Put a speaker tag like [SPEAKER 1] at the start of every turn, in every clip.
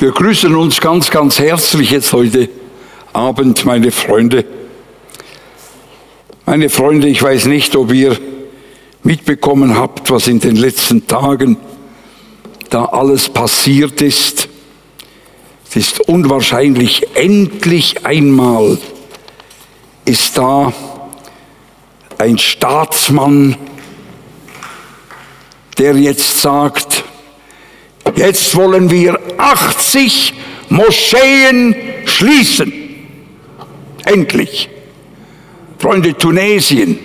[SPEAKER 1] Wir grüßen uns ganz, ganz herzlich jetzt heute Abend, meine Freunde. Meine Freunde, ich weiß nicht, ob ihr mitbekommen habt, was in den letzten Tagen da alles passiert ist. Es ist unwahrscheinlich, endlich einmal ist da ein Staatsmann, der jetzt sagt, jetzt wollen wir 80 Moscheen schließen. Endlich. Freunde, Tunesien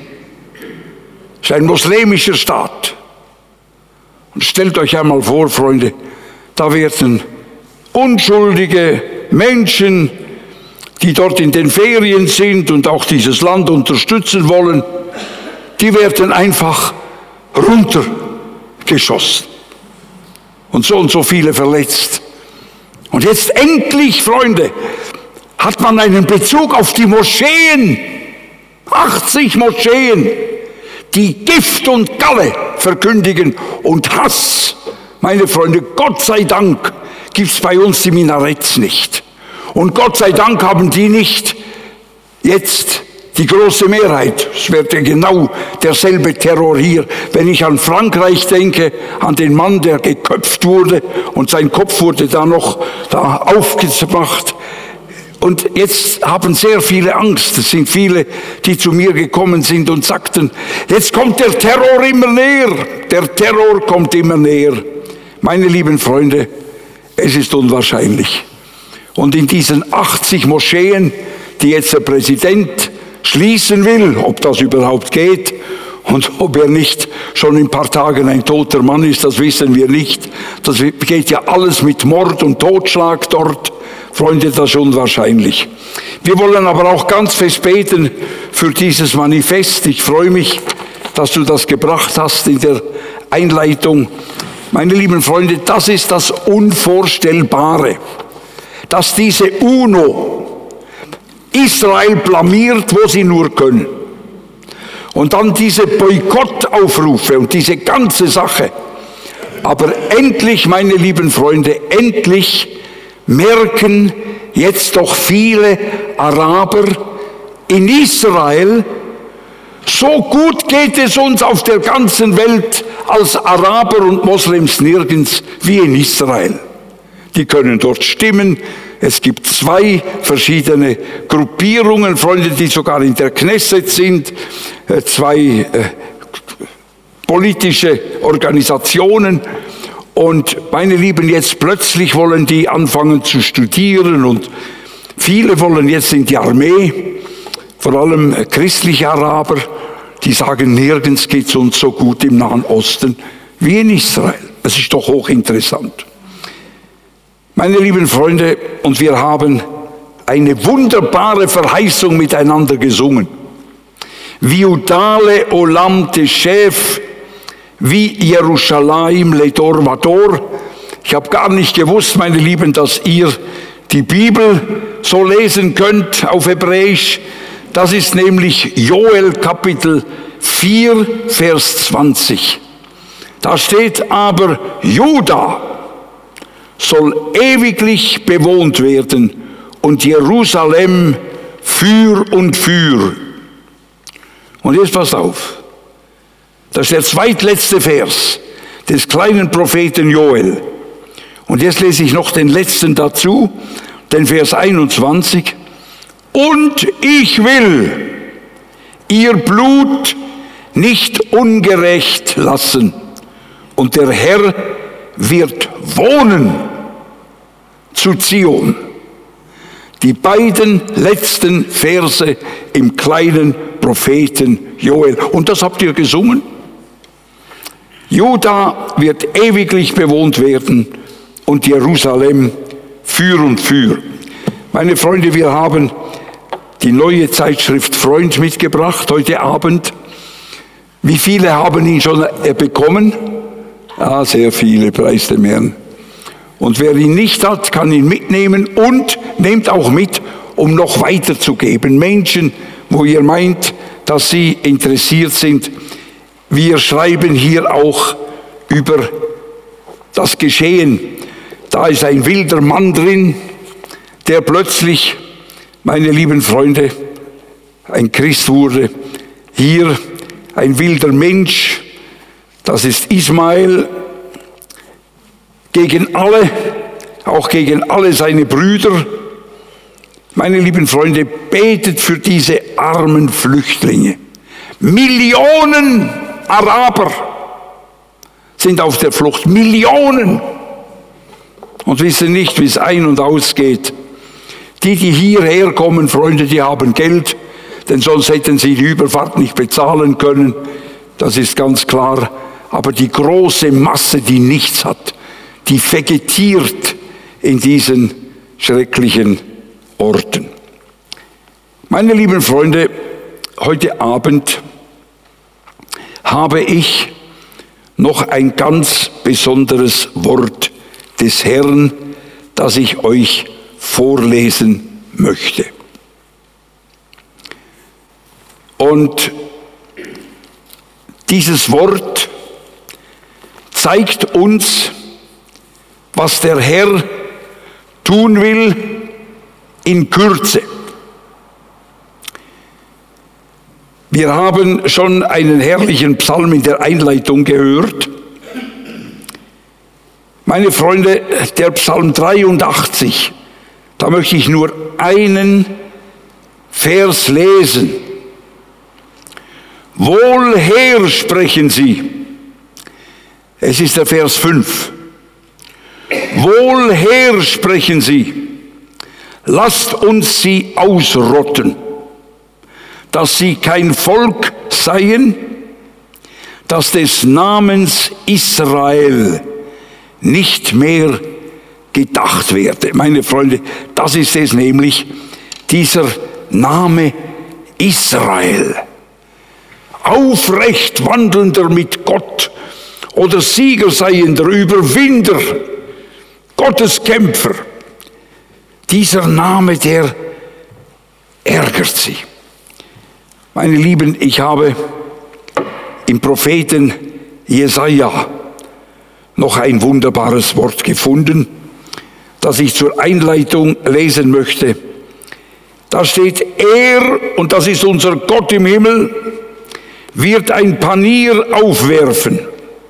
[SPEAKER 1] ist ein muslimischer Staat. Und stellt euch einmal vor, Freunde, da werden unschuldige Menschen, die dort in den Ferien sind und auch dieses Land unterstützen wollen, die werden einfach runtergeschossen. Und so viele verletzt. Und jetzt endlich, Freunde, hat man einen Bezug auf die Moscheen. 80 Moscheen, die Gift und Galle verkündigen und Hass. Meine Freunde, Gott sei Dank gibt es bei uns die Minaretts nicht. Und Gott sei Dank haben die nicht jetzt die große Mehrheit. Es wäre genau derselbe Terror hier. Wenn ich an Frankreich denke, an den Mann, der geköpft wurde und sein Kopf wurde da noch aufgemacht. Und jetzt haben sehr viele Angst. Es sind viele, die zu mir gekommen sind und sagten, jetzt kommt der Terror immer näher. Der Terror kommt immer näher. Meine lieben Freunde, es ist unwahrscheinlich. Und in diesen 80 Moscheen, die jetzt der Präsident schließen will, ob das überhaupt geht und ob er nicht schon in ein paar Tagen ein toter Mann ist, das wissen wir nicht. Das geht ja alles mit Mord und Totschlag dort. Freunde, das ist unwahrscheinlich. Wir wollen aber auch ganz fest beten für dieses Manifest. Ich freue mich, dass du das gebracht hast in der Einleitung. Meine lieben Freunde, das ist das Unvorstellbare, dass diese UNO Israel blamiert, wo sie nur können. Und dann diese Boykottaufrufe und diese ganze Sache. Aber endlich, meine lieben Freunde, endlich merken jetzt doch viele Araber in Israel, so gut geht es uns auf der ganzen Welt als Araber und Moslems nirgends wie in Israel. Die können dort stimmen. Es gibt 2 verschiedene Gruppierungen, Freunde, die sogar in der Knesset sind, 2 politische Organisationen. Und meine Lieben, jetzt plötzlich wollen die anfangen zu studieren und viele wollen jetzt in die Armee, vor allem christliche Araber, die sagen, nirgends geht es uns so gut im Nahen Osten wie in Israel. Das ist doch hochinteressant. Meine lieben Freunde, und wir haben eine wunderbare Verheißung miteinander gesungen. Viudale Olam Teshev, wie Jerusalem Ledor Vador. Ich habe gar nicht gewusst, meine Lieben, dass ihr die Bibel so lesen könnt auf Hebräisch. Das ist nämlich Joel Kapitel 4, Vers 20. Da steht aber, Juda soll ewiglich bewohnt werden und Jerusalem für und für. Und jetzt passt auf. Das ist der zweitletzte Vers des kleinen Propheten Joel. Und jetzt lese ich noch den letzten dazu, den Vers 21. Und ich will ihr Blut nicht ungerecht lassen. Und der Herr wird wohnen zu Zion. Die beiden letzten Verse im kleinen Propheten Joel. Und das habt ihr gesungen? Juda wird ewiglich bewohnt werden und Jerusalem für und für. Meine Freunde, wir haben die neue Zeitschrift Freund mitgebracht heute Abend. Wie viele haben ihn schon bekommen? Ah, sehr viele, preis dem Herrn. Und wer ihn nicht hat, kann ihn mitnehmen und nehmt auch mit, um noch weiterzugeben. Menschen, wo ihr meint, dass sie interessiert sind. Wir schreiben hier auch über das Geschehen, Da ist ein wilder Mann drin, der plötzlich, meine lieben Freunde, ein Christ wurde. Hier ein wilder Mensch, das ist Ismael, gegen alle, auch gegen alle seine Brüder. Meine lieben Freunde, betet für diese armen Flüchtlinge. Millionen Araber sind auf der Flucht, Millionen, und wissen nicht, wie es ein- und ausgeht. Die hierher kommen, Freunde, die haben Geld, denn sonst hätten sie die Überfahrt nicht bezahlen können, das ist ganz klar. Aber die große Masse, die nichts hat, die vegetiert in diesen schrecklichen Orten. Meine lieben Freunde, heute Abend habe ich noch ein ganz besonderes Wort des Herrn, das ich euch vorlesen möchte. Und dieses Wort zeigt uns, was der Herr tun will in Kürze. Wir haben schon einen herrlichen Psalm in der Einleitung gehört. Meine Freunde, der Psalm 83, da möchte ich nur einen Vers lesen. Wohlher sprechen sie. Es ist der Vers 5. Wohlher sprechen sie. Lasst uns sie ausrotten, dass sie kein Volk seien, dass des Namens Israel nicht mehr gedacht werde. Meine Freunde, das ist es nämlich, dieser Name Israel. Aufrecht wandelnder mit Gott oder Siegerseiender, Überwinder, Gotteskämpfer. Dieser Name, der ärgert sie. Meine Lieben, ich habe im Propheten Jesaja noch ein wunderbares Wort gefunden, das ich zur Einleitung lesen möchte. Da steht, er, und das ist unser Gott im Himmel, wird ein Panier aufwerfen,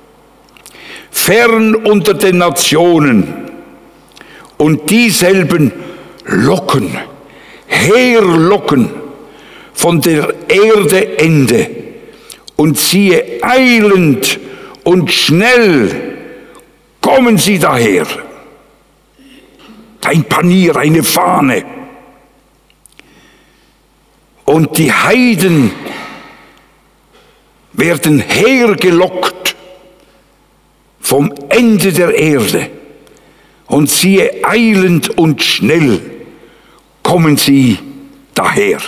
[SPEAKER 1] fern unter den Nationen, und dieselben locken, herlocken von der Erde Ende, und siehe, eilend und schnell kommen sie daher. Ein Panier, eine Fahne. Und die Heiden werden hergelockt vom Ende der Erde. Und siehe, eilend und schnell kommen sie daher.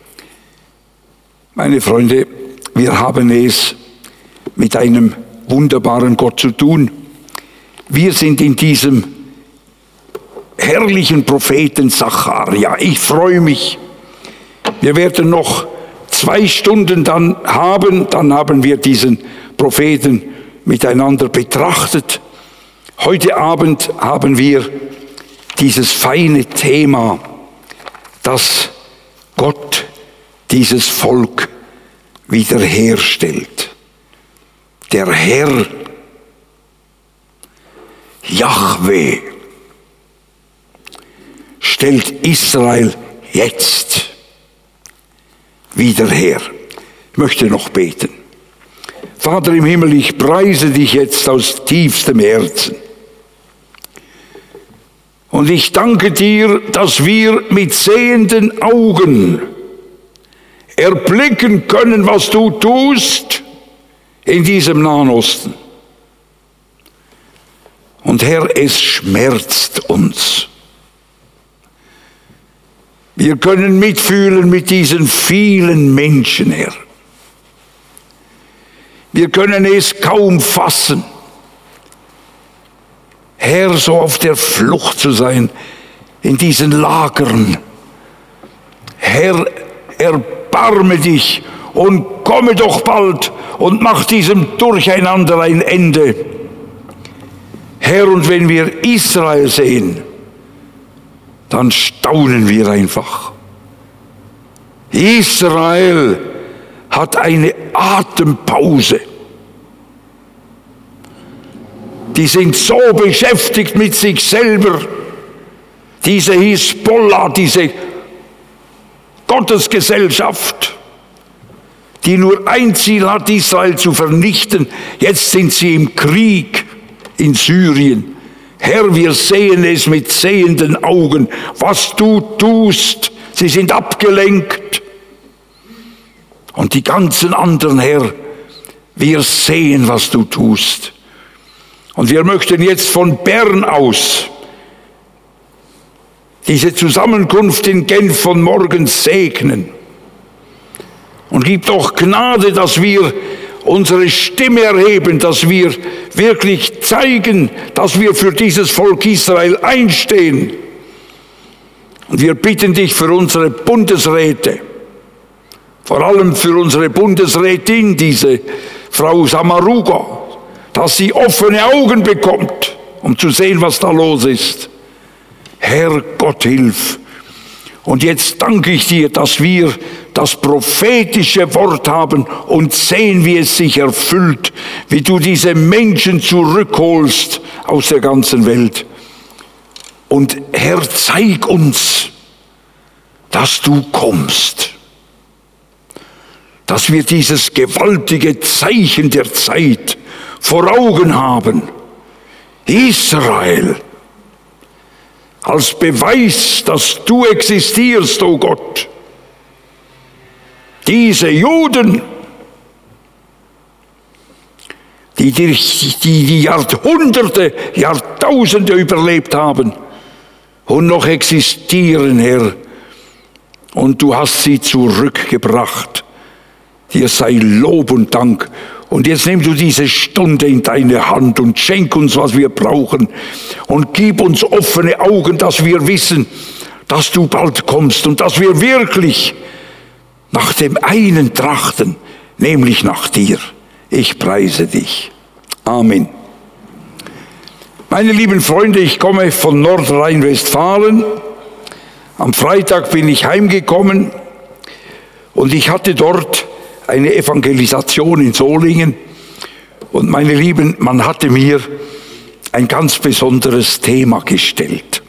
[SPEAKER 1] Meine Freunde, wir haben es mit einem wunderbaren Gott zu tun. Wir sind in diesem herrlichen Propheten Sacharja. Ich freue mich. Wir werden noch 2 Stunden dann haben wir diesen Propheten miteinander betrachtet. Heute Abend haben wir dieses feine Thema, dass Gott dieses Volk wiederherstellt. Der Herr, Jahwe, stellt Israel jetzt wieder her. Ich möchte noch beten. Vater im Himmel, ich preise dich jetzt aus tiefstem Herzen. Und ich danke dir, dass wir mit sehenden Augen erblicken können, was du tust in diesem Nahen Osten. Und Herr, es schmerzt uns. Wir können mitfühlen mit diesen vielen Menschen, Herr. Wir können es kaum fassen, Herr, so auf der Flucht zu sein, in diesen Lagern. Herr, erbarme dich und komme doch bald und mach diesem Durcheinander ein Ende. Herr, und wenn wir Israel sehen, dann staunen wir einfach. Israel hat eine Atempause. Die sind so beschäftigt mit sich selber. Diese Hisbollah, diese Gottesgesellschaft, die nur ein Ziel hat, Israel zu vernichten. Jetzt sind sie im Krieg in Syrien. Herr, wir sehen es mit sehenden Augen, was du tust. Sie sind abgelenkt. Und die ganzen anderen, Herr, wir sehen, was du tust. Und wir möchten jetzt von Bern aus diese Zusammenkunft in Genf von morgen segnen. Und gib doch Gnade, dass wir unsere Stimme erheben, dass wir wirklich zeigen, dass wir für dieses Volk Israel einstehen. Und wir bitten dich für unsere Bundesräte, vor allem für unsere Bundesrätin, diese Frau Samaruga, dass sie offene Augen bekommt, um zu sehen, was da los ist. Herr Gott, hilf. Und jetzt danke ich dir, dass wir das prophetische Wort haben und sehen, wie es sich erfüllt, wie du diese Menschen zurückholst aus der ganzen Welt. Und Herr, zeig uns, dass du kommst, dass wir dieses gewaltige Zeichen der Zeit vor Augen haben. Israel als Beweis, dass du existierst, o Gott. Diese Juden, die Jahrhunderte, Jahrtausende überlebt haben und noch existieren, Herr, und du hast sie zurückgebracht. Dir sei Lob und Dank. Und jetzt nimm du diese Stunde in deine Hand und schenk uns, was wir brauchen. Und gib uns offene Augen, dass wir wissen, dass du bald kommst und dass wir wirklich nach dem einen trachten, nämlich nach dir. Ich preise dich. Amen. Meine lieben Freunde, ich komme von Nordrhein-Westfalen. Am Freitag bin ich heimgekommen und ich hatte dort eine Evangelisation in Solingen. Und meine Lieben, man hatte mir ein ganz besonderes Thema gestellt.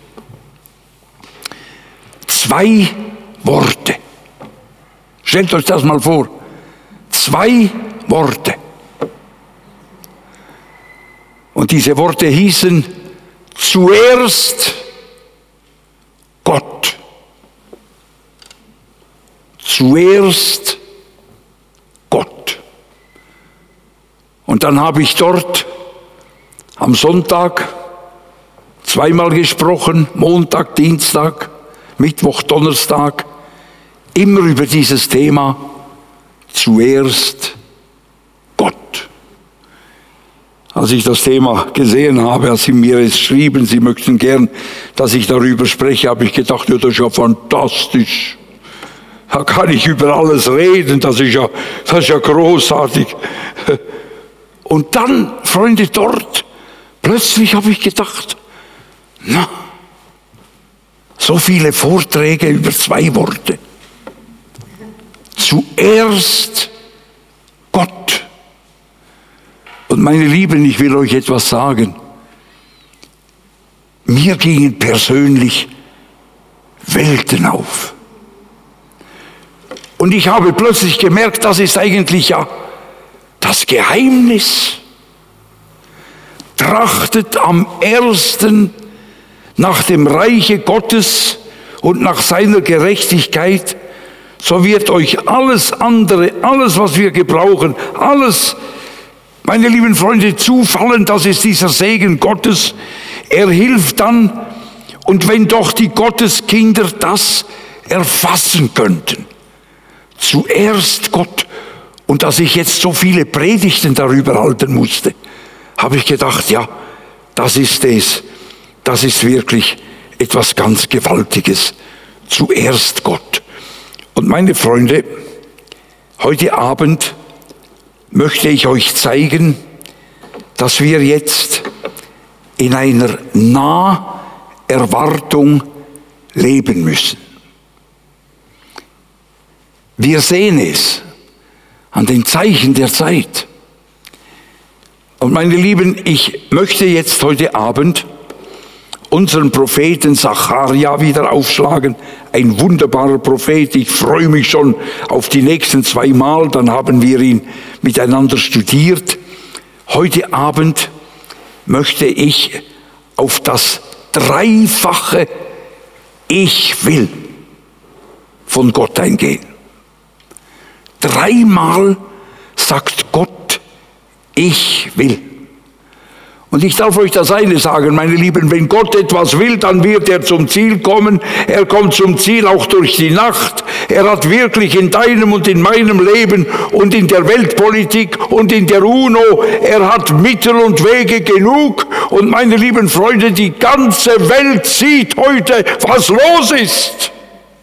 [SPEAKER 1] 2 Worte. Stellt euch das mal vor. 2 Worte. Und diese Worte hießen: zuerst Gott. Zuerst Gott. Und dann habe ich dort am Sonntag 2-mal gesprochen, Montag, Dienstag, Mittwoch, Donnerstag, immer über dieses Thema, zuerst Gott. Als ich das Thema gesehen habe, als Sie mir es schrieben, Sie möchten gern, dass ich darüber spreche, habe ich gedacht, ja, das ist ja fantastisch. Da kann ich über alles reden, das ist ja großartig. Und dann, Freunde, dort, plötzlich habe ich gedacht, na, so viele Vorträge über 2 Worte. Zuerst Gott. Und meine Lieben, ich will euch etwas sagen. Mir gingen persönlich Welten auf. Und ich habe plötzlich gemerkt, das ist eigentlich ja das Geheimnis. Trachtet am ersten nach dem Reiche Gottes und nach seiner Gerechtigkeit, so wird euch alles andere, alles, was wir gebrauchen, alles, meine lieben Freunde, zufallen. Das ist dieser Segen Gottes. Er hilft dann, und wenn doch die Gotteskinder das erfassen könnten. Zuerst Gott. Und als ich jetzt so viele Predigten darüber halten musste, habe ich gedacht, ja, das ist es. Das ist wirklich etwas ganz Gewaltiges. Zuerst Gott. Und meine Freunde, heute Abend möchte ich euch zeigen, dass wir jetzt in einer Naherwartung leben müssen. Wir sehen es an den Zeichen der Zeit. Und meine Lieben, ich möchte jetzt heute Abend unseren Propheten Sacharja wieder aufschlagen. Ein wunderbarer Prophet. Ich freue mich schon auf die nächsten 2 Mal. Dann haben wir ihn miteinander studiert. Heute Abend möchte ich auf das dreifache Ich will von Gott eingehen. 3-mal sagt Gott, ich will. Und ich darf euch das eine sagen, meine Lieben, wenn Gott etwas will, dann wird er zum Ziel kommen. Er kommt zum Ziel auch durch die Nacht. Er hat wirklich in deinem und in meinem Leben und in der Weltpolitik und in der UNO, er hat Mittel und Wege genug. Und meine lieben Freunde, die ganze Welt sieht heute, was los ist.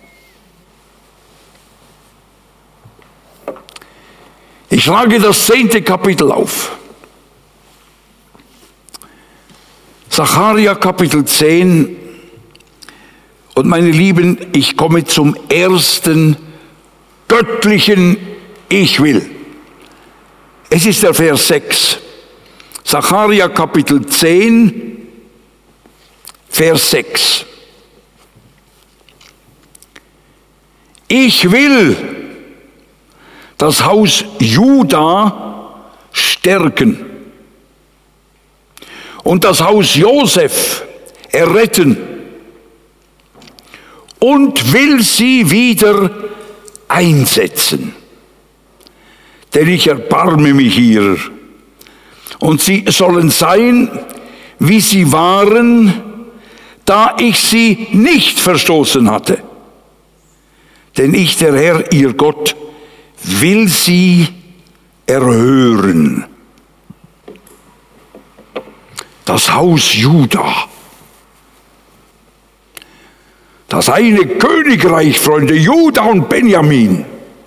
[SPEAKER 1] Ich schlage das 10. Kapitel auf. Sacharja Kapitel 10. Und meine Lieben, ich komme zum ersten göttlichen Ich will. Es ist der Vers 6. Sacharja Kapitel 10, Vers 6. Ich will das Haus Juda stärken und das Haus Josef erretten und will sie wieder einsetzen. Denn ich erbarme mich ihrer. Und sie sollen sein, wie sie waren, da ich sie nicht verstoßen hatte. Denn ich, der Herr, ihr Gott, will sie erhören. Das Haus Juda. Das eine Königreich, Freunde, Juda und Benjamin.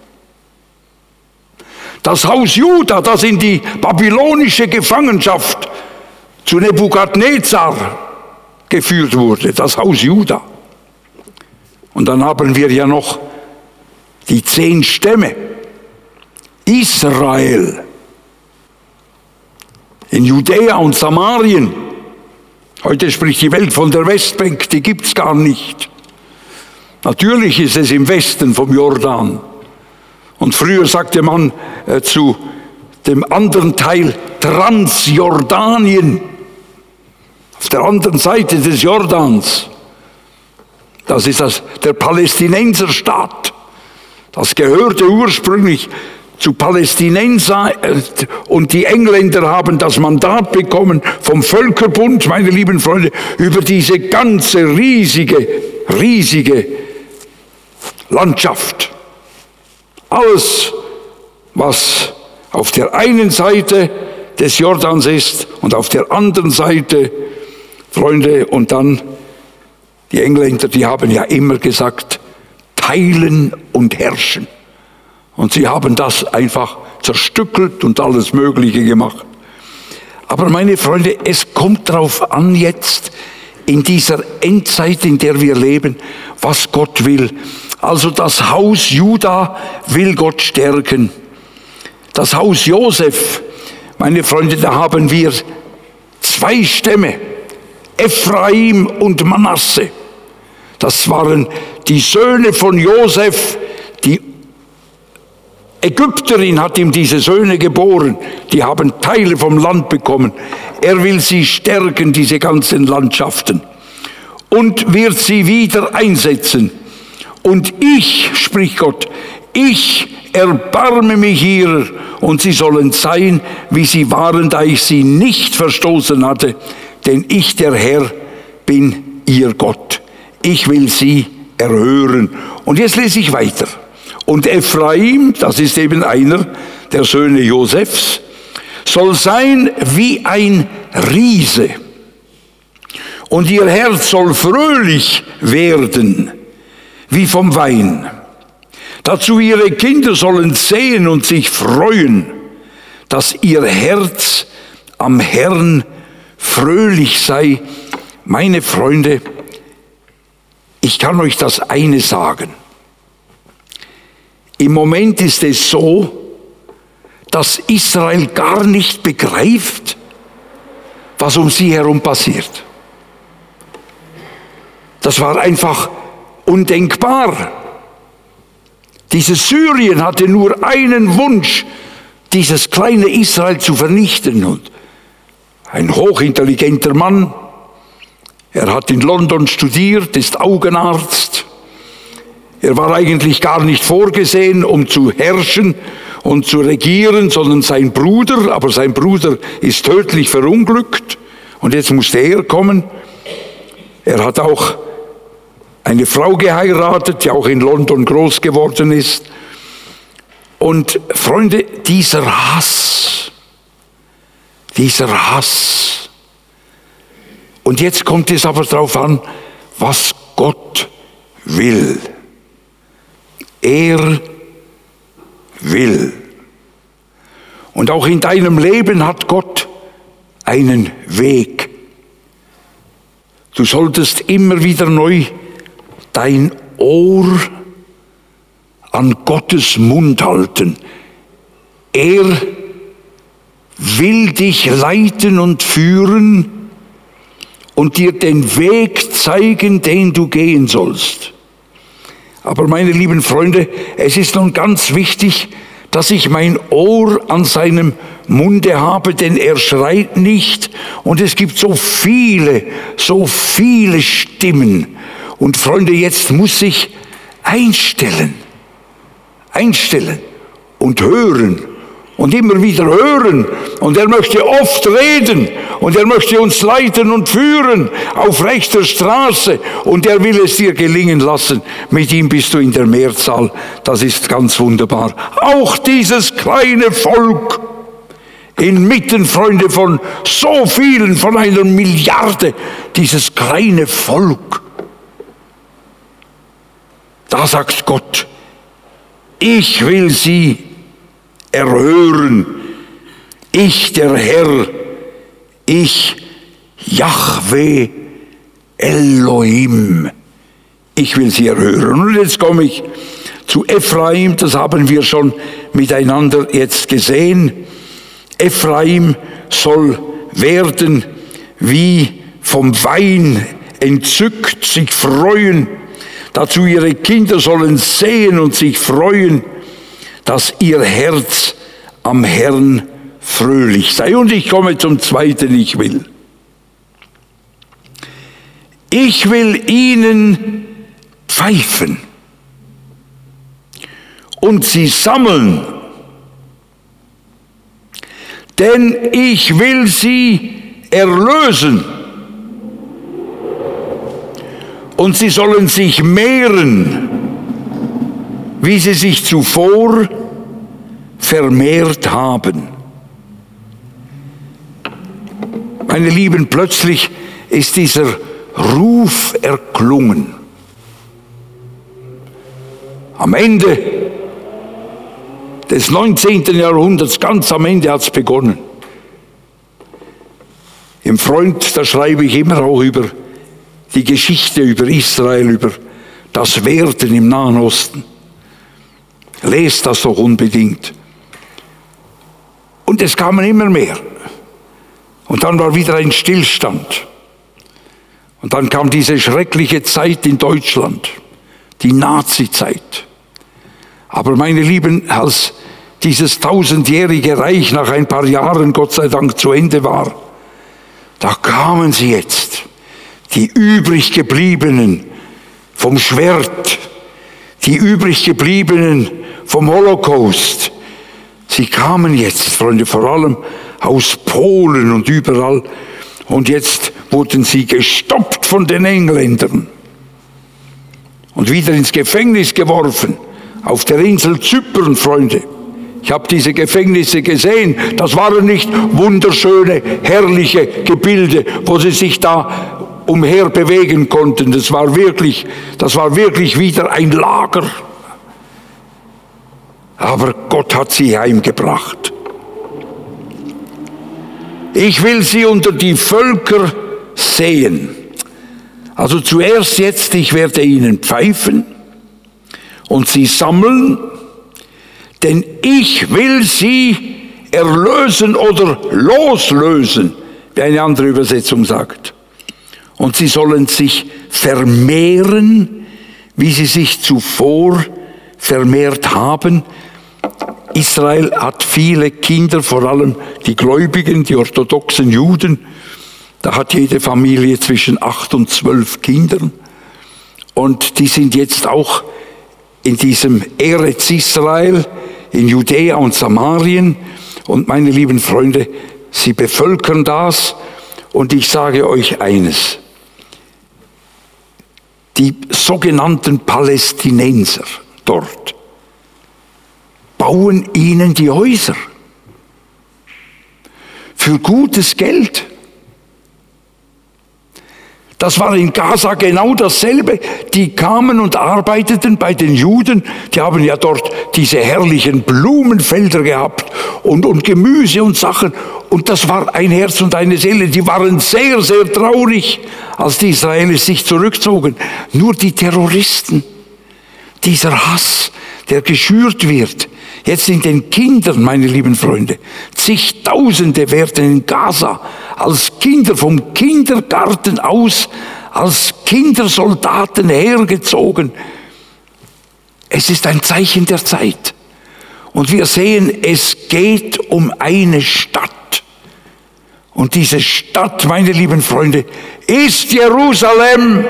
[SPEAKER 1] Das Haus Juda, das in die babylonische Gefangenschaft zu Nebukadnezar geführt wurde. Das Haus Juda. Und dann haben wir ja noch die 10 Stämme. Israel. In Judäa und Samarien. Heute spricht die Welt von der Westbank, die gibt es gar nicht. Natürlich ist es im Westen vom Jordan. Und früher sagte man zu dem anderen Teil Transjordanien. Auf der anderen Seite des Jordans. Das ist der Palästinenserstaat. Das gehörte ursprünglich zu Palästinenser und die Engländer haben das Mandat bekommen vom Völkerbund, meine lieben Freunde, über diese ganze riesige Landschaft. Alles, was auf der einen Seite des Jordans ist und auf der anderen Seite, Freunde, und dann die Engländer, die haben ja immer gesagt, teilen und herrschen. Und sie haben das einfach zerstückelt und alles Mögliche gemacht. Aber meine Freunde, es kommt darauf an jetzt, in dieser Endzeit, in der wir leben, was Gott will. Also das Haus Juda will Gott stärken. Das Haus Josef, meine Freunde, da haben wir 2 Stämme, Ephraim und Manasse. Das waren die Söhne von Josef, die Ägypterin hat ihm diese Söhne geboren, die haben Teile vom Land bekommen. Er will sie stärken, diese ganzen Landschaften, und wird sie wieder einsetzen. Und ich, spricht Gott, ich erbarme mich ihrer, und sie sollen sein, wie sie waren, da ich sie nicht verstoßen hatte, denn ich, der Herr, bin ihr Gott. Ich will sie erhören. Und jetzt lese ich weiter. Und Ephraim, das ist eben einer der Söhne Josefs, soll sein wie ein Riese. Und ihr Herz soll fröhlich werden, wie vom Wein. Dazu ihre Kinder sollen sehen und sich freuen, dass ihr Herz am Herrn fröhlich sei. Meine Freunde, ich kann euch das eine sagen. Im Moment ist es so, dass Israel gar nicht begreift, was um sie herum passiert. Das war einfach undenkbar. Dieses Syrien hatte nur einen Wunsch, dieses kleine Israel zu vernichten. Und ein hochintelligenter Mann, er hat in London studiert, ist Augenarzt. Er war eigentlich gar nicht vorgesehen, um zu herrschen und zu regieren, sondern sein Bruder, aber sein Bruder ist tödlich verunglückt und jetzt musste er kommen. Er hat auch eine Frau geheiratet, die auch in London groß geworden ist. Und Freunde, dieser Hass. Und jetzt kommt es aber darauf an, was Gott will. Er will. Und auch in deinem Leben hat Gott einen Weg. Du solltest immer wieder neu dein Ohr an Gottes Mund halten. Er will dich leiten und führen und dir den Weg zeigen, den du gehen sollst. Aber meine lieben Freunde, es ist nun ganz wichtig, dass ich mein Ohr an seinem Munde habe, denn er schreit nicht und es gibt so viele Stimmen. Und Freunde, jetzt muss ich einstellen und hören und immer wieder hören. Und er möchte oft reden und er möchte uns leiten und führen auf rechter Straße und er will es dir gelingen lassen. Mit ihm bist du in der Mehrzahl. Das ist ganz wunderbar. Auch dieses kleine Volk inmitten, Freunde, von so vielen, von einer Milliarde, dieses kleine Volk. Da sagt Gott, ich will sie erhören. Ich, der Herr, ich, Jahwe Elohim, ich will sie erhören. Und jetzt komme ich zu Ephraim, das haben wir schon miteinander jetzt gesehen. Ephraim soll werden wie vom Wein entzückt, sich freuen. Dazu ihre Kinder sollen sehen und sich freuen, dass ihr Herz am Herrn fröhlich sei. Und ich komme zum Zweiten, ich will ihnen pfeifen und sie sammeln, denn ich will sie erlösen. Und sie sollen sich mehren, wie sie sich zuvor vermehrt haben. Meine Lieben, plötzlich ist dieser Ruf erklungen. Am Ende des 19. Jahrhunderts, ganz am Ende hat es begonnen. Im Freund, da schreibe ich immer auch über die Geschichte, über Israel, über das Werden im Nahen Osten. Lest das doch unbedingt. Und es kamen immer mehr. Und dann war wieder ein Stillstand. Und dann kam diese schreckliche Zeit in Deutschland, die Nazi-Zeit. Aber meine Lieben, als dieses 1000-jährige Reich nach ein paar Jahren, Gott sei Dank, zu Ende war, da kamen sie jetzt, die übrig gebliebenen vom Schwert, die übrig gebliebenen vom Holocaust. Sie kamen jetzt, Freunde, vor allem aus Polen und überall. Und jetzt wurden sie gestoppt von den Engländern und wieder ins Gefängnis geworfen, auf der Insel Zypern, Freunde. Ich habe diese Gefängnisse gesehen. Das waren nicht wunderschöne, herrliche Gebilde, wo sie sich da umher bewegen konnten. Das war wirklich wieder ein Lager. Aber Gott hat sie heimgebracht. ich will sie unter die Völker sehen. Also zuerst jetzt, ich werde ihnen pfeifen und sie sammeln, denn ich will sie erlösen oder loslösen, wie eine andere Übersetzung sagt. Und sie sollen sich vermehren, wie sie sich zuvor vermehrt haben. Israel hat viele Kinder, vor allem die Gläubigen, die orthodoxen Juden. Da hat jede Familie zwischen 8 und 12 Kindern. Und die sind jetzt auch in diesem Eretz Israel, in Judäa und Samarien. Und meine lieben Freunde, sie bevölkern das. Und ich sage euch eines. Die sogenannten Palästinenser dort bauen ihnen die Häuser für gutes Geld. Das war in Gaza genau dasselbe. Die kamen und arbeiteten bei den Juden. Die haben ja dort diese herrlichen Blumenfelder gehabt und Gemüse und Sachen. Und das war ein Herz und eine Seele. Die waren sehr, sehr traurig, als die Israelis sich zurückzogen. Nur die Terroristen, dieser Hass, der geschürt wird, jetzt in den Kindern, meine lieben Freunde, zigtausende werden in Gaza als Kinder vom Kindergarten aus, als Kindersoldaten hergezogen. Es ist ein Zeichen der Zeit. Und wir sehen, es geht um eine Stadt. Und diese Stadt, meine lieben Freunde, ist Jerusalem.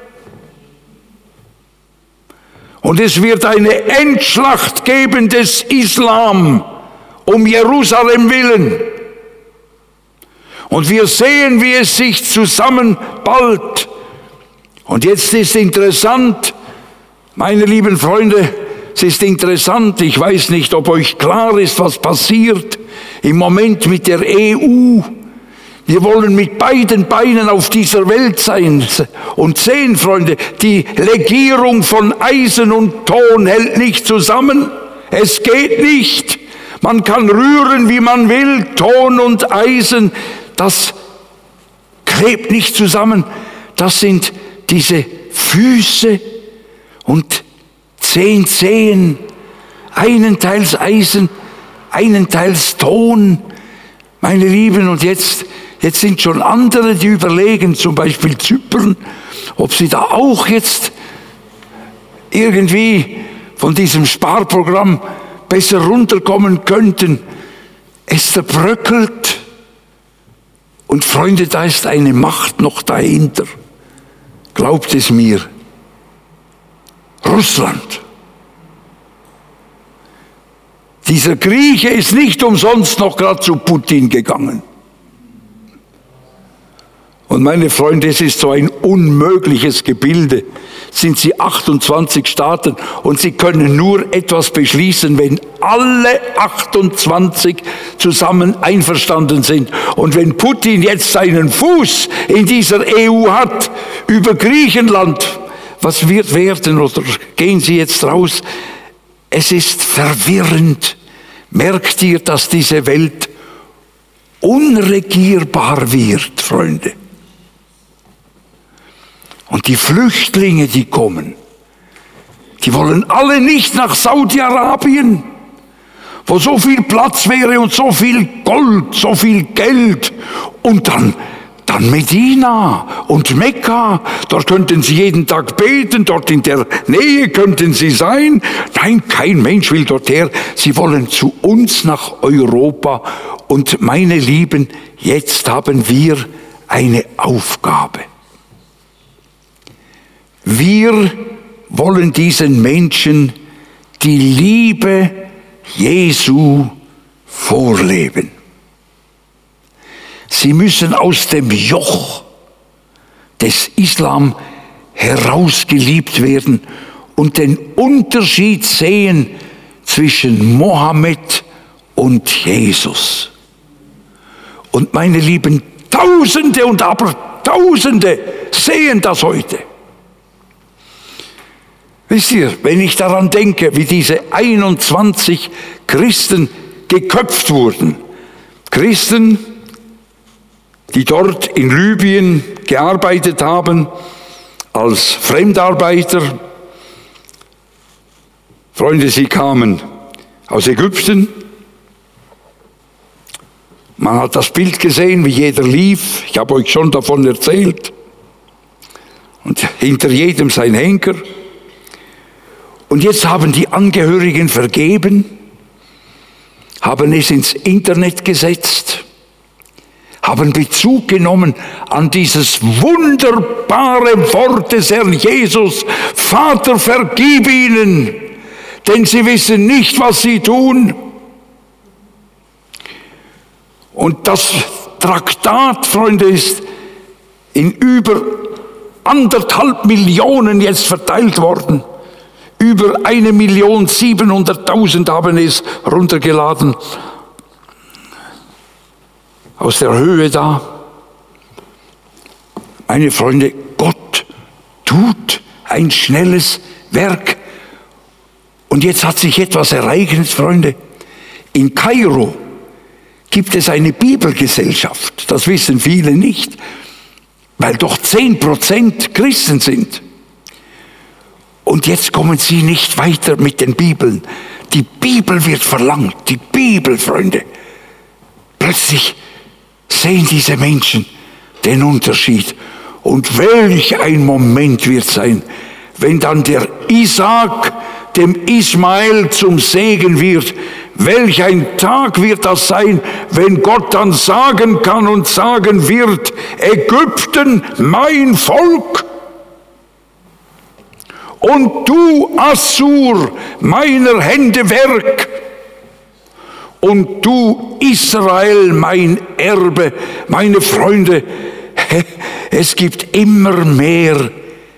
[SPEAKER 1] Und es wird eine Endschlacht geben des Islam um Jerusalem willen. Und wir sehen, wie es sich zusammenballt. Und jetzt ist interessant, meine lieben Freunde, es ist interessant, ich weiß nicht, ob euch klar ist, was passiert im Moment mit der EU. Wir wollen mit beiden Beinen auf dieser Welt sein und sehen, Freunde, die Legierung von Eisen und Ton hält nicht zusammen. Es geht nicht. Man kann rühren, wie man will. Ton und Eisen, das klebt nicht zusammen. Das sind diese Füße und 10 Zehen, einen teils Eisen, einen teils Ton. Meine Lieben, und jetzt sind schon andere, die überlegen, zum Beispiel Zypern, ob sie da auch jetzt irgendwie von diesem Sparprogramm besser runterkommen könnten. Es zerbröckelt. Und Freunde, da ist eine Macht noch dahinter. Glaubt es mir. Russland. Dieser Grieche ist nicht umsonst noch gerade zu Putin gegangen. Und meine Freunde, es ist so ein unmögliches Gebilde. Sind sie 28 Staaten und sie können nur etwas beschließen, wenn alle 28 zusammen einverstanden sind. Und wenn Putin jetzt seinen Fuß in dieser EU hat, über Griechenland, was wird werden oder gehen Sie jetzt raus? Es ist verwirrend. Merkt ihr, dass diese Welt unregierbar wird, Freunde? Und die Flüchtlinge, die kommen, die wollen alle nicht nach Saudi-Arabien, wo so viel Platz wäre und so viel Gold, so viel Geld. Und dann Medina und Mekka, dort könnten sie jeden Tag beten, dort in der Nähe könnten sie sein. Nein, kein Mensch will dorthin. Sie wollen zu uns nach Europa. Und meine Lieben, jetzt haben wir eine Aufgabe. Wir wollen diesen Menschen die Liebe Jesu vorleben. Sie müssen aus dem Joch des Islam herausgeliebt werden und den Unterschied sehen zwischen Mohammed und Jesus. Und meine Lieben, Tausende und Abertausende sehen das heute. Wisst ihr, wenn ich daran denke, wie diese 21 Christen geköpft wurden, Christen, die dort in Libyen gearbeitet haben als Fremdarbeiter. Freunde, sie kamen aus Ägypten. Man hat das Bild gesehen, wie jeder lief. Ich habe euch schon davon erzählt. Und hinter jedem sein Henker. Und jetzt haben die Angehörigen vergeben, haben es ins Internet gesetzt, haben Bezug genommen an dieses wunderbare Wort des Herrn Jesus: Vater, vergib ihnen, denn sie wissen nicht, was sie tun. Und das Traktat, Freunde, ist in über 1,5 Millionen jetzt verteilt worden. Über 1.700.000 haben es runtergeladen. Aus der Höhe da. Meine Freunde, Gott tut ein schnelles Werk. Und jetzt hat sich etwas ereignet, Freunde. In Kairo gibt es eine Bibelgesellschaft. Das wissen viele nicht, weil doch 10% Christen sind. Und jetzt kommen sie nicht weiter mit den Bibeln. Die Bibel wird verlangt. Die Bibel, Freunde. Plötzlich sehen diese Menschen den Unterschied. Und welch ein Moment wird sein, wenn dann der Isaak dem Ismael zum Segen wird. Welch ein Tag wird das sein, wenn Gott dann sagen kann und sagen wird: Ägypten, mein Volk. Und du, Assur, meiner Hände Werk. Und du, Israel, mein Erbe. Meine Freunde, es gibt immer mehr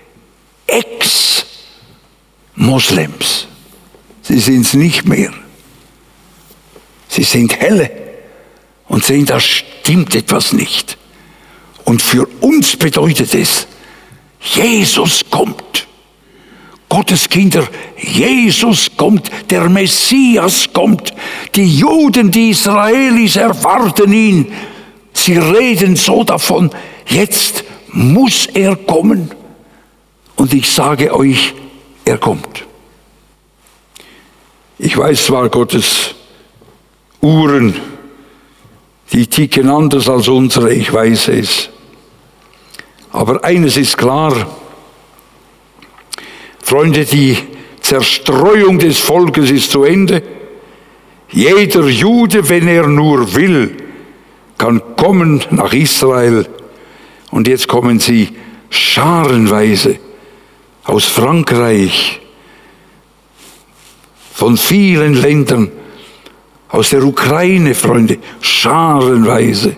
[SPEAKER 1] Ex-Moslems. Sie sind es nicht mehr. Sie sind helle und sehen, da stimmt etwas nicht. Und für uns bedeutet es, Jesus kommt. Gottes Kinder, Jesus kommt, der Messias kommt. Die Juden, die Israelis erwarten ihn. Sie reden so davon, jetzt muss er kommen. Und ich sage euch, er kommt. Ich weiß zwar, Gottes Uhren, die ticken anders als unsere, ich weiß es. Aber eines ist klar, Freunde, die Zerstreuung des Volkes ist zu Ende. Jeder Jude, wenn er nur will, kann kommen nach Israel. Und jetzt kommen sie scharenweise aus Frankreich, von vielen Ländern, aus der Ukraine, Freunde, scharenweise,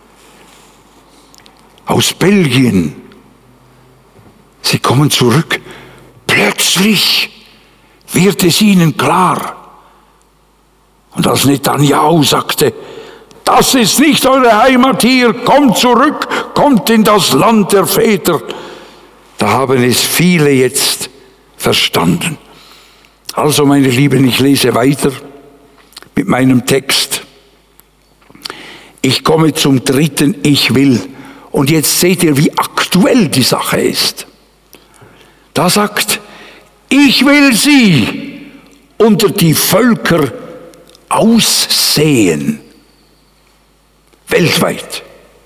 [SPEAKER 1] aus Belgien. Sie kommen zurück. Plötzlich wird es ihnen klar. Und als Netanyahu sagte: Das ist nicht eure Heimat hier, kommt zurück, kommt in das Land der Väter. Da haben es viele jetzt verstanden. Also, meine Lieben, ich lese weiter mit meinem Text. Ich komme zum dritten Ich will. Und jetzt seht ihr, wie aktuell die Sache ist. Da sagt: Ich will sie unter die Völker aussehen. Weltweit.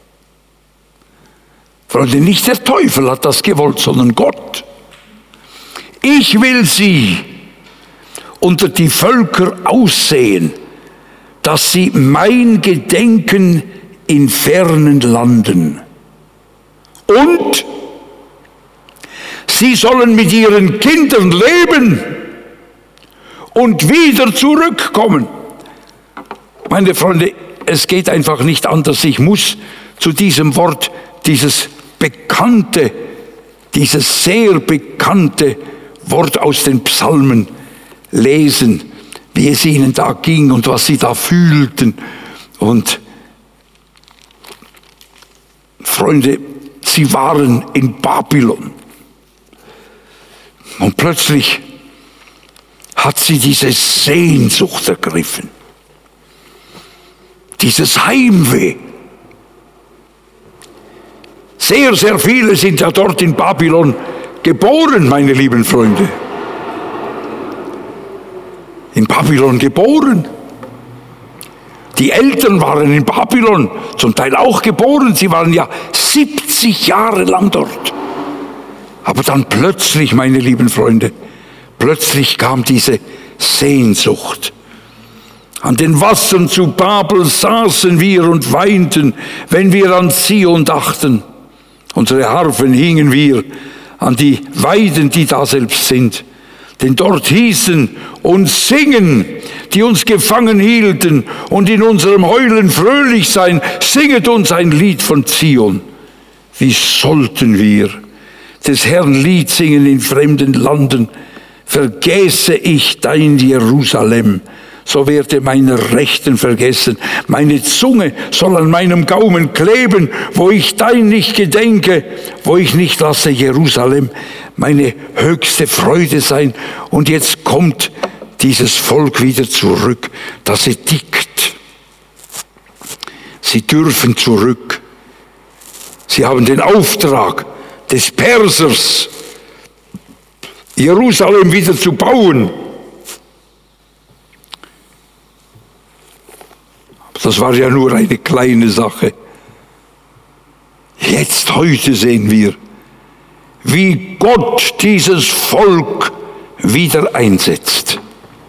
[SPEAKER 1] Freunde, nicht der Teufel hat das gewollt, sondern Gott. Ich will sie unter die Völker aussehen, dass sie mein Gedenken in fernen Landen. Und sie sollen mit ihren Kindern leben und wieder zurückkommen. Meine Freunde, es geht einfach nicht anders. Ich muss zu diesem Wort, dieses sehr bekannte Wort aus den Psalmen lesen, wie es ihnen da ging und was sie da fühlten. Und Freunde, sie waren in Babylon. Und plötzlich hat sie diese Sehnsucht ergriffen. Dieses Heimweh. Sehr, sehr viele sind ja dort in Babylon geboren, meine lieben Freunde. In Babylon geboren. Die Eltern waren in Babylon zum Teil auch geboren. Sie waren ja 70 Jahre lang dort. Aber dann plötzlich, meine lieben Freunde, plötzlich kam diese Sehnsucht. An den Wassern zu Babel saßen wir und weinten, wenn wir an Zion dachten. Unsere Harfen hingen wir an die Weiden, die da selbst sind. Denn dort hießen uns singen, die uns gefangen hielten, und in unserem Heulen fröhlich sein. Singet uns ein Lied von Zion. Wie sollten wir des Herrn Lied singen in fremden Landen? Vergäße ich dein Jerusalem, so werde meine Rechten vergessen. Meine Zunge soll an meinem Gaumen kleben, wo ich dein nicht gedenke, wo ich nicht lasse Jerusalem meine höchste Freude sein. Und jetzt kommt dieses Volk wieder zurück, das edikт. Sie dürfen zurück. Sie haben den Auftrag des Persers, Jerusalem wieder zu bauen. Das war ja nur eine kleine Sache. Jetzt, heute sehen wir, wie Gott dieses Volk wieder einsetzt.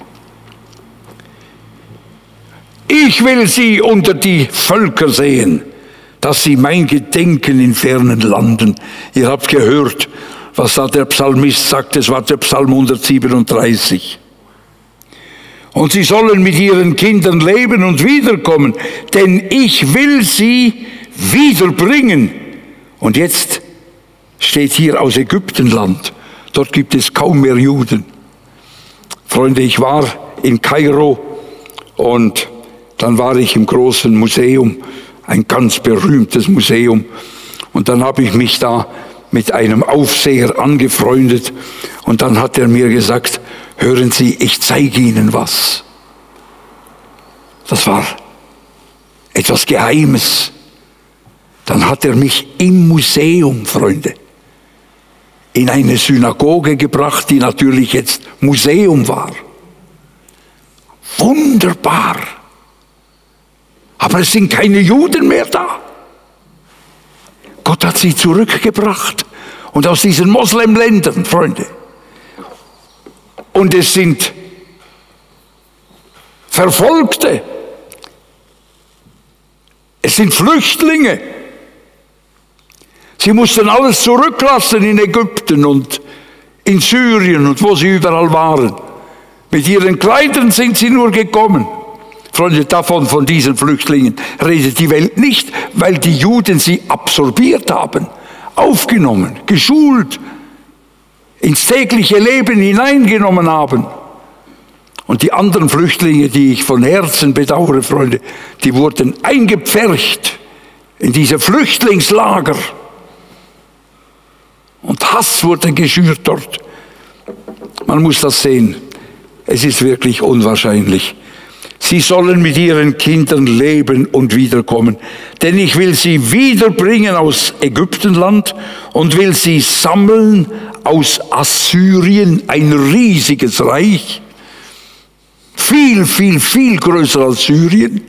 [SPEAKER 1] Ich will sie unter die Völker sehen, dass sie mein Gedenken in fernen Landen. Ihr habt gehört, was da der Psalmist sagt, es war der Psalm 137. Und sie sollen mit ihren Kindern leben und wiederkommen, denn ich will sie wiederbringen. Und jetzt steht hier aus Ägyptenland. Dort gibt es kaum mehr Juden. Freunde, ich war in Kairo und dann war ich im großen Museum, ein ganz berühmtes Museum. Und dann habe ich mich da mit einem Aufseher angefreundet und dann hat er mir gesagt, hören Sie, ich zeige Ihnen was. Das war etwas Geheimes. Dann hat er mich im Museum, Freunde, in eine Synagoge gebracht, die natürlich jetzt Museum war. Wunderbar. Aber es sind keine Juden mehr da. Gott hat sie zurückgebracht. Und aus diesen Moslemländern, Freunde. Und es sind Verfolgte. Es sind Flüchtlinge. Sie mussten alles zurücklassen in Ägypten und in Syrien und wo sie überall waren. Mit ihren Kleidern sind sie nur gekommen. Freunde, von diesen Flüchtlingen redet die Welt nicht, weil die Juden sie absorbiert haben, aufgenommen, geschult, ins tägliche Leben hineingenommen haben. Und die anderen Flüchtlinge, die ich von Herzen bedauere, Freunde, die wurden eingepfercht in diese Flüchtlingslager. Und Hass wurde geschürt dort. Man muss das sehen. Es ist wirklich unwahrscheinlich. Sie sollen mit ihren Kindern leben und wiederkommen. Denn ich will sie wiederbringen aus Ägyptenland und will sie sammeln aus Assyrien, ein riesiges Reich. Viel, viel, viel größer als Syrien.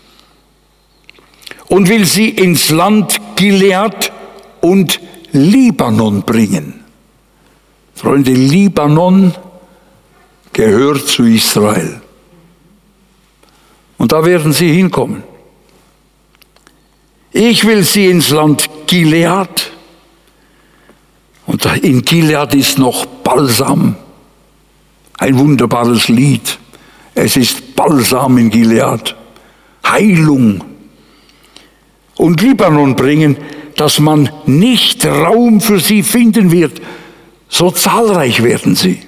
[SPEAKER 1] Und will sie ins Land Gilead und Libanon bringen. Freunde, Libanon gehört zu Israel. Und da werden sie hinkommen. Ich will sie ins Land Gilead. Und in Gilead ist noch Balsam. Ein wunderbares Lied. Es ist Balsam in Gilead. Heilung. Und Libanon bringen, dass man nicht Raum für sie finden wird. So zahlreich werden sie.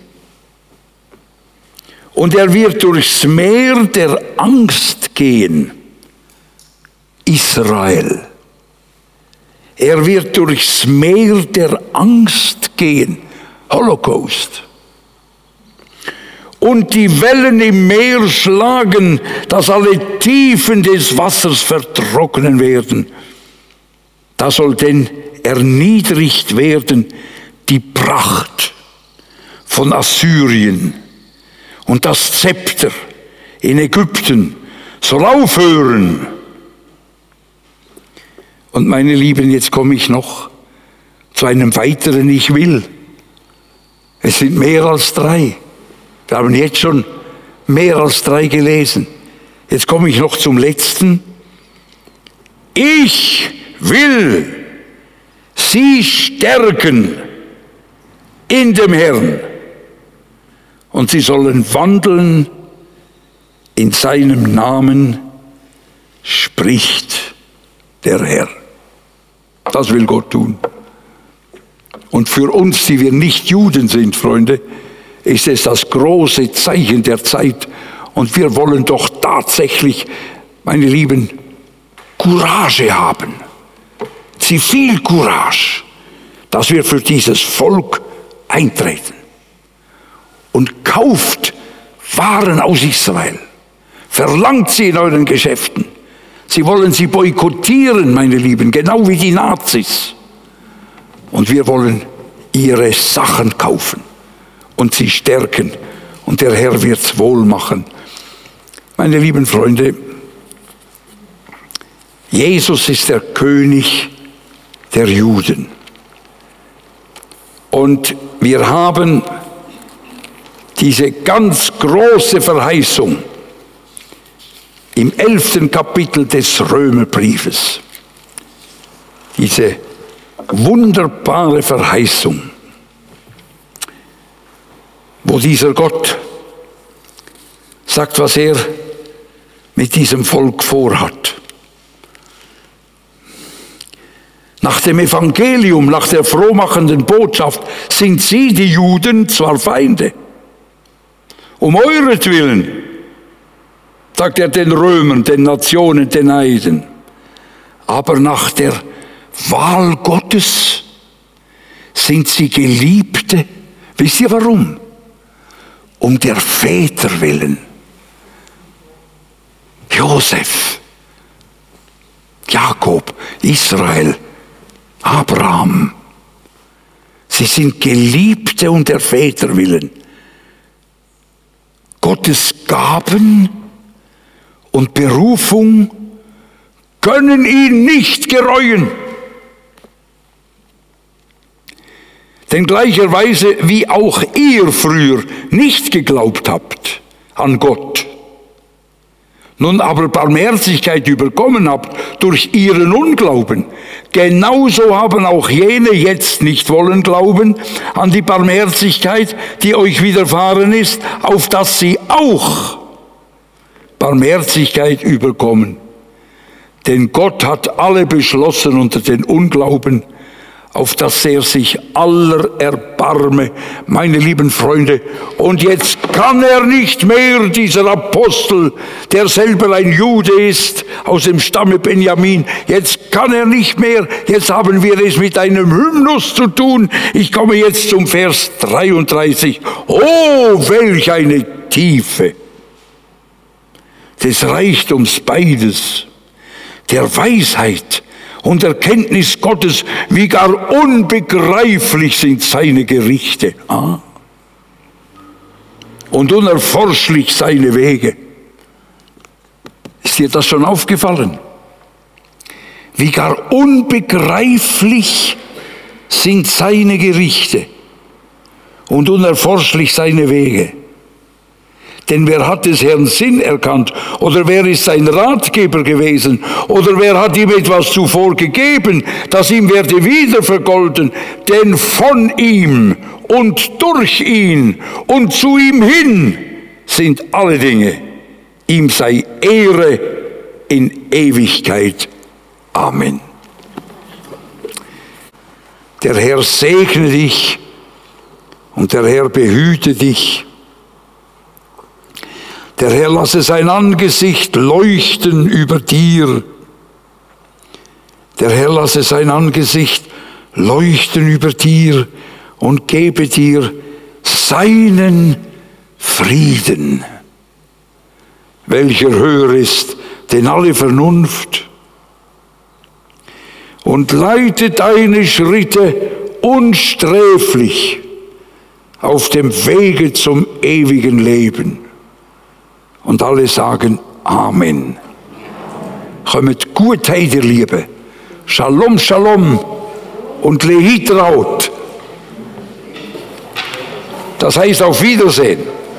[SPEAKER 1] Und er wird durchs Meer der Angst gehen. Israel. Er wird durchs Meer der Angst gehen. Holocaust. Und die Wellen im Meer schlagen, dass alle Tiefen des Wassers vertrocknen werden. Da soll denn erniedrigt werden, die Pracht von Assyrien und das Zepter in Ägypten soll aufhören. Und meine Lieben, jetzt komme ich noch zu einem weiteren Ich will. Es sind mehr als 3. Wir haben jetzt schon mehr als 3 gelesen. Jetzt komme ich noch zum letzten. Ich will sie stärken in dem Herrn. Und sie sollen wandeln in seinem Namen, spricht der Herr. Das will Gott tun. Und für uns, die wir nicht Juden sind, Freunde, ist es das große Zeichen der Zeit. Und wir wollen doch tatsächlich, meine Lieben, Courage haben. Zivilcourage, dass wir für dieses Volk eintreten. Und kauft Waren aus Israel. Verlangt sie in euren Geschäften. Sie wollen sie boykottieren, meine Lieben, genau wie die Nazis. Und wir wollen ihre Sachen kaufen und sie stärken. Und der Herr wird's wohl machen. Meine lieben Freunde, Jesus ist der König der Juden. Und wir haben diese ganz große Verheißung im 11. Kapitel des Römerbriefes. Diese wunderbare Verheißung, wo dieser Gott sagt, was er mit diesem Volk vorhat. Nach dem Evangelium, nach der frohmachenden Botschaft sind sie, die Juden, zwar Feinde. Um euretwillen, sagt er den Römern, den Nationen, den Heiden. Aber nach der Wahl Gottes sind sie Geliebte. Wisst ihr warum? Um der Väter willen. Josef, Jakob, Israel, Abraham. Sie sind Geliebte um der Väter willen. Gottes Gaben und Berufung können ihn nicht gereuen. Denn gleicherweise, wie auch ihr früher nicht geglaubt habt an Gott, nun aber Barmherzigkeit überkommen habt durch ihren Unglauben, genauso haben auch jene jetzt nicht wollen glauben an die Barmherzigkeit, die euch widerfahren ist, auf dass sie auch Barmherzigkeit überkommen. Denn Gott hat alle beschlossen unter den Unglauben, auf dass er sich aller erbarme, meine lieben Freunde. Und jetzt kann er nicht mehr, dieser Apostel, der selber ein Jude ist, aus dem Stamme Benjamin, jetzt kann er nicht mehr, jetzt haben wir es mit einem Hymnus zu tun. Ich komme jetzt zum Vers 33. Oh, welch eine Tiefe des Reichtums beides, der Weisheit und Erkenntnis Gottes, wie gar unbegreiflich sind seine Gerichte. Und unerforschlich seine Wege. Ist dir das schon aufgefallen? Wie gar unbegreiflich sind seine Gerichte und unerforschlich seine Wege. Denn wer hat des Herrn Sinn erkannt? Oder wer ist sein Ratgeber gewesen? Oder wer hat ihm etwas zuvor gegeben, das ihm werde wieder vergolden? Denn von ihm und durch ihn und zu ihm hin sind alle Dinge. Ihm sei Ehre in Ewigkeit. Amen. Der Herr segne dich und der Herr behüte dich. Der Herr lasse sein Angesicht leuchten über dir. Der Herr lasse sein Angesicht leuchten über dir und gebe dir seinen Frieden, welcher höher ist denn alle Vernunft. und leite deine Schritte unsträflich auf dem Wege zum ewigen Leben. Und alle sagen Amen. Kommt gut heim, ihr Liebe. Shalom, Shalom und Lehitraut. Das heißt auf Wiedersehen.